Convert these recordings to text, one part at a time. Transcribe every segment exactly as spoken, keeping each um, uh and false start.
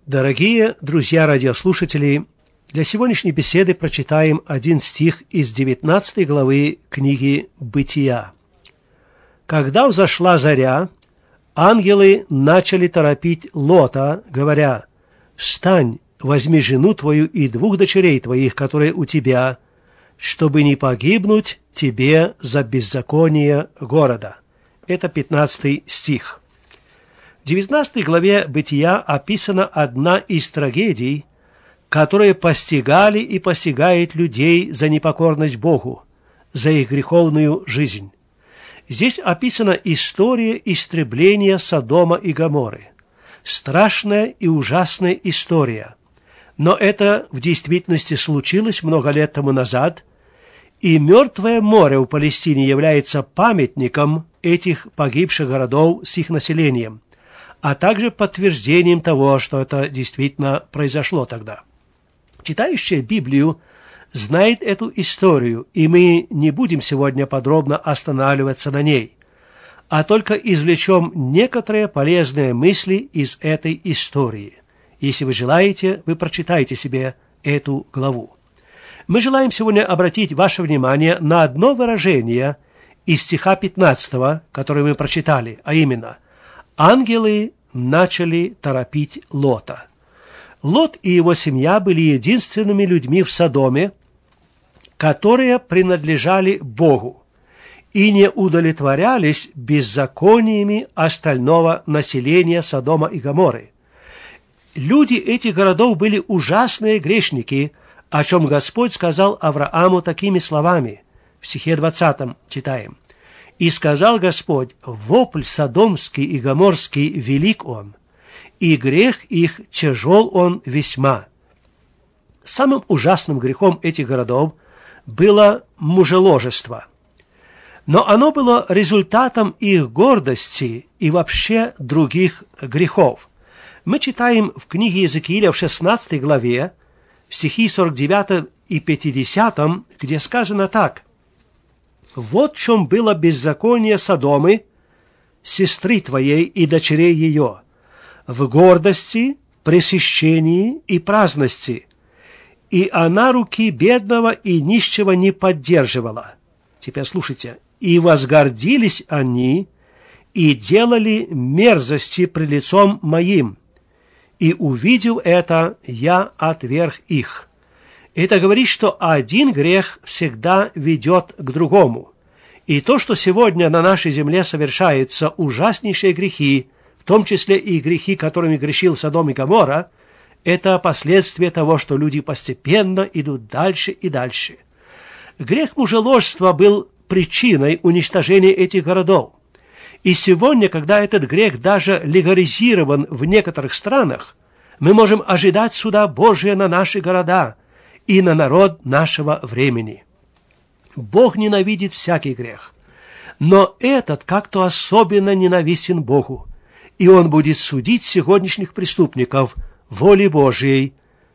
Дорогие друзья-радиослушатели, для сегодняшней беседы прочитаем один стих из девятнадцатой главы книги «Бытия». «Когда взошла заря, ангелы начали торопить Лота, говоря: „Встань, возьми жену твою и двух дочерей твоих, которые у тебя, чтобы не погибнуть тебе за беззаконие города». Это пятнадцатый стих. В девятнадцатой главе Бытия описана одна из трагедий, которые постигали и постигает людей за непокорность Богу, за их греховную жизнь. Здесь описана история истребления Содома и Гоморры. Страшная и ужасная история. Но это в действительности случилось много лет тому назад, и Мертвое море в Палестине является памятником этих погибших городов с их населением, а также подтверждением того, что это действительно произошло тогда. Читающий Библию знает эту историю, и мы не будем сегодня подробно останавливаться на ней, а только извлечем некоторые полезные мысли из этой истории. Если вы желаете, вы прочитайте себе эту главу. Мы желаем сегодня обратить ваше внимание на одно выражение из стиха пятнадцатого, который мы прочитали, а именно: «Ангелы начали торопить Лота». Лот и его семья были единственными людьми в Содоме, которые принадлежали Богу и не удовлетворялись беззакониями остального населения Содома и Гоморры. Люди этих городов были ужасные грешники, о чем Господь сказал Аврааму такими словами. В стихе двадцатом читаем: «И сказал Господь: вопль содомский и гоморский велик он, и грех их тяжел он весьма». Самым ужасным грехом этих городов было мужеложество. Но оно было результатом их гордости и вообще других грехов. Мы читаем в книге Иезекииля в шестнадцатой главе, стихи сорок девятом и пятидесятом, где сказано так: «Вот в чем было беззаконие Содомы, сестры твоей и дочерей ее, в гордости, пресыщении и праздности, и она руки бедного и нищего не поддерживала». Теперь слушайте: «И возгордились они, и делали мерзости пред лицом моим, и, увидев это, я отверг их». Это говорит, что один грех всегда ведет к другому. И то, что сегодня на нашей земле совершаются ужаснейшие грехи, в том числе и грехи, которыми грешил Содом и Гоморра, это последствия того, что люди постепенно идут дальше и дальше. Грех мужеложства был причиной уничтожения этих городов. И сегодня, когда этот грех даже легализирован в некоторых странах, мы можем ожидать суда Божия на наши города и на народ нашего времени. Бог ненавидит всякий грех, но этот как-то особенно ненавистен Богу, и Он будет судить сегодняшних преступников волей Божией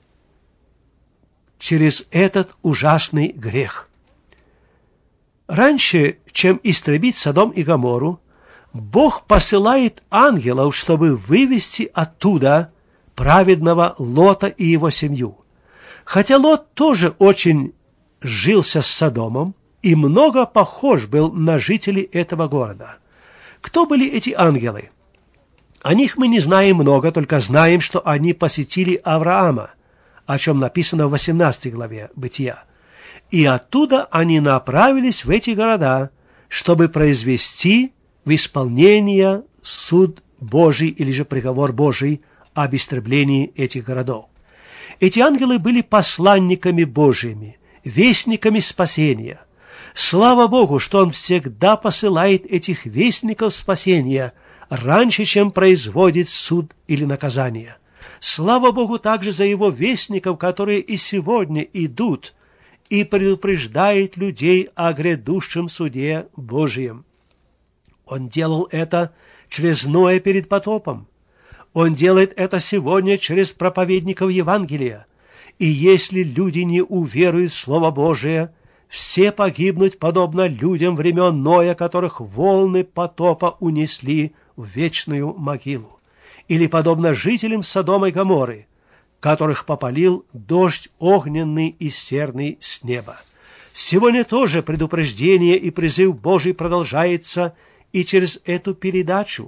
через этот ужасный грех. Раньше, чем истребить Содом и Гоморру, Бог посылает ангелов, чтобы вывести оттуда праведного Лота и его семью. Хотя Лот тоже очень сжился с Содомом и много похож был на жителей этого города. Кто были эти ангелы? О них мы не знаем много, только знаем, что они посетили Авраама, о чем написано в восемнадцатой главе Бытия. И оттуда они направились в эти города, чтобы произвести в исполнение суд Божий или же приговор Божий об истреблении этих городов. Эти ангелы были посланниками Божьими, вестниками спасения. Слава Богу, что Он всегда посылает этих вестников спасения раньше, чем производит суд или наказание. Слава Богу также за Его вестников, которые и сегодня идут и предупреждают людей о грядущем суде Божьем. Он делал это через Ноя перед потопом. Он делает это сегодня через проповедников Евангелия. И если люди не уверуют в Слово Божие, все погибнут подобно людям времен Ноя, которых волны потопа унесли в вечную могилу. или подобно жителям Содома и Гоморры, которых попалил дождь огненный и серный с неба. Сегодня тоже предупреждение и призыв Божий продолжается и через эту передачу.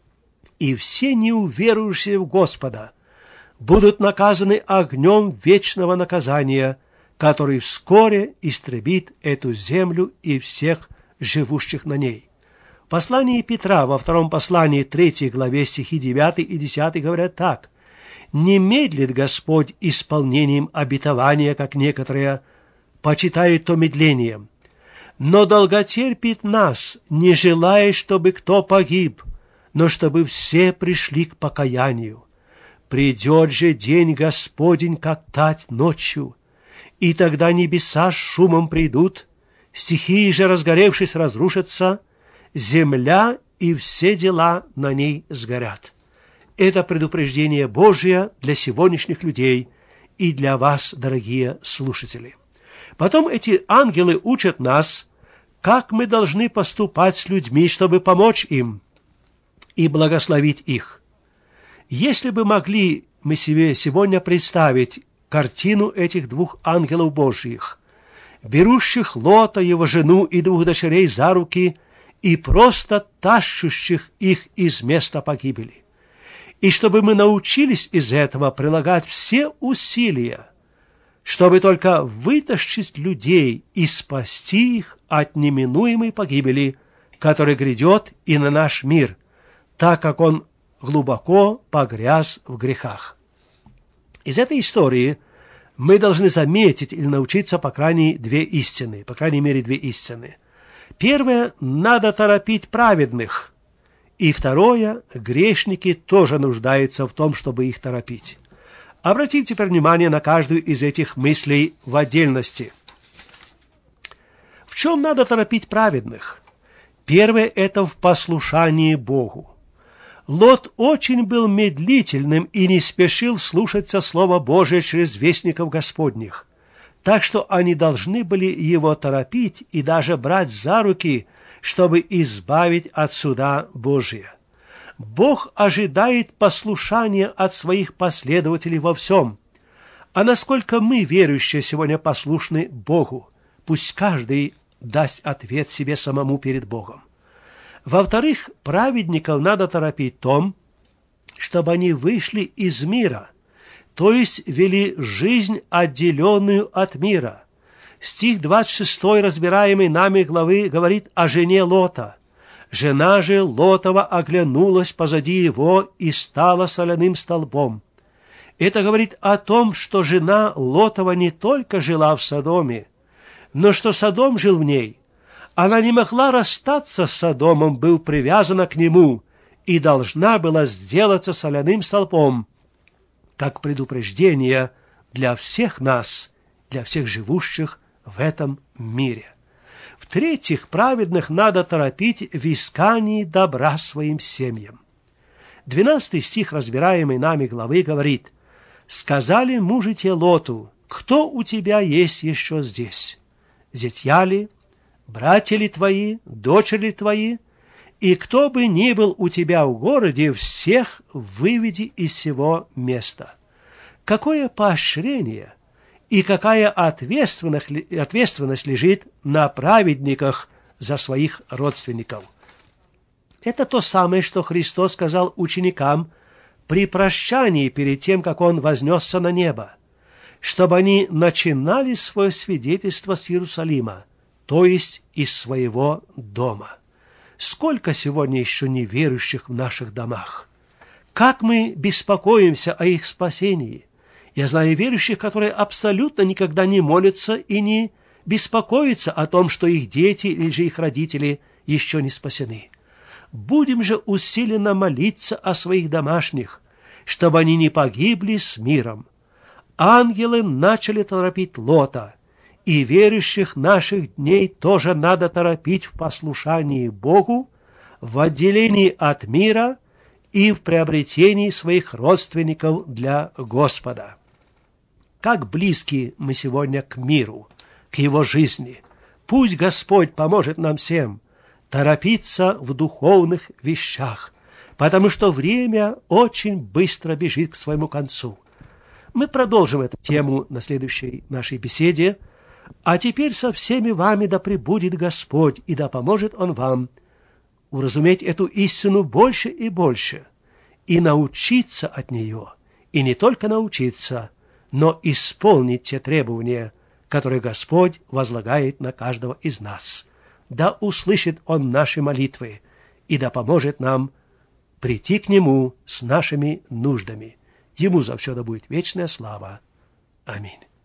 И все неуверующие в Господа будут наказаны огнем вечного наказания, который вскоре истребит эту землю и всех живущих на ней. В послании Петра, во втором послании, третьей главе, стихи девятый и десятый говорят так: «Не медлит Господь исполнением обетования, как некоторые почитают то медлением, но долготерпит нас, не желая, чтобы кто погиб, но чтобы все пришли к покаянию. Придет же день Господень, как тать ночью, и тогда небеса с шумом придут, стихии же, разгоревшись, разрушатся, земля и все дела на ней сгорят». Это предупреждение Божие для сегодняшних людей и для вас, дорогие слушатели. Потом эти ангелы учат нас, как мы должны поступать с людьми, чтобы помочь им и благословить их. Если бы могли мы себе сегодня представить картину этих двух ангелов Божьих, берущих Лота, его жену и двух дочерей за руки и просто тащущих их из места погибели. И чтобы мы научились из этого прилагать все усилия, чтобы только вытащить людей и спасти их от неминуемой погибели, которая грядет и на наш мир, так как он глубоко погряз в грехах. Из этой истории мы должны заметить или научиться, по крайней мере, две истины. По крайней мере, две истины. Первое, надо торопить праведных. И второе, грешники тоже нуждаются в том, чтобы их торопить. Обратим теперь внимание на каждую из этих мыслей в отдельности. В чем надо торопить праведных? Первое – это в послушании Богу. Лот очень был медлительным и не спешил слушаться Слова Божие через вестников Господних, так что они должны были его торопить и даже брать за руки, чтобы избавить от суда Божия. Бог ожидает послушания от своих последователей во всем. А насколько мы, верующие, сегодня послушны Богу, пусть каждый даст ответ себе самому перед Богом. Во-вторых, праведников надо торопить в том, чтобы они вышли из мира, то есть вели жизнь, отделенную от мира. Стих двадцать шестой, разбираемый нами главы, говорит о жене Лота. Жена же Лотова оглянулась позади его и стала соляным столбом. Это говорит о том, что жена Лотова не только жила в Содоме, но что Содом жил в ней. Она не могла расстаться с Содомом, был привязана к нему и должна была сделаться соляным столпом, как предупреждение для всех нас, для всех живущих в этом мире. В-третьих, праведных надо торопить в искании добра своим семьям. Двенадцатый стих, разбираемый нами главы, говорит: «Сказали мужи те Лоту: кто у тебя есть еще здесь? Зятья ли, братья ли твои, дочери ли твои? И кто бы ни был у тебя в городе, всех выведи из сего места». Какое поощрение и какая ответственность, ответственность лежит на праведниках за своих родственников. Это то самое, что Христос сказал ученикам при прощании перед тем, как Он вознесся на небо, чтобы они начинали свое свидетельство с Иерусалима, то есть из своего дома. Сколько сегодня еще неверующих в наших домах! Как мы беспокоимся о их спасении! Я знаю верующих, которые абсолютно никогда не молятся и не беспокоятся о том, что их дети или же их родители еще не спасены. Будем же усиленно молиться о своих домашних, чтобы они не погибли с миром. Ангелы начали торопить Лота, и верующих наших дней тоже надо торопить в послушании Богу, в отделении от мира и в приобретении своих родственников для Господа. Как близки мы сегодня к миру, к его жизни. Пусть Господь поможет нам всем торопиться в духовных вещах, потому что время очень быстро бежит к своему концу. Мы продолжим эту тему на следующей нашей беседе. А теперь со всеми вами да пребудет Господь, и да поможет Он вам уразуметь эту истину больше и больше, и научиться от нее, и не только научиться, но исполнить те требования, которые Господь возлагает на каждого из нас. Да услышит Он наши молитвы, и да поможет нам прийти к Нему с нашими нуждами. Ему завсегда будет вечная слава. Аминь.